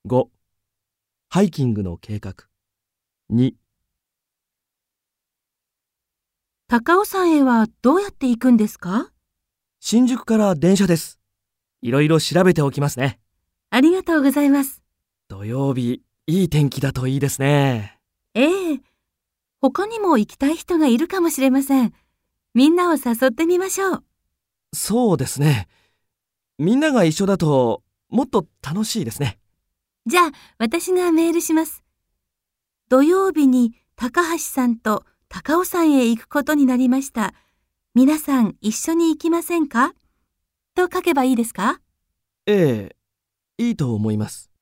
5、ハイキングの計画。2、 高尾山へはどうやって行くんですか？ 新宿から電車です。いろいろ調べておきますね。 ありがとうございます。 土曜日、いい天気だといいですね。 ええ、他にも行きたい人がいるかもしれません。みんなを誘ってみましょう。 そうですね。みんなが一緒だと、もっと楽しいですね。 じゃあ、私がメールします。土曜日に高橋さんと高尾山へ行くことになりました。皆さん一緒に行きませんか？と書けばいいですか？ ええ、いいと思います。